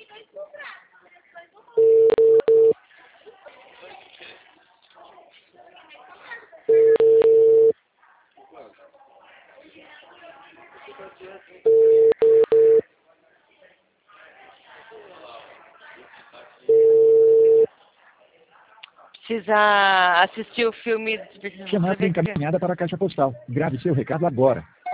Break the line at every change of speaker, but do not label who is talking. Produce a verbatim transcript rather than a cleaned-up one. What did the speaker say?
Precisa assistir o filme... Precisa
Chamada encaminhada para a caixa postal. Grave seu recado agora.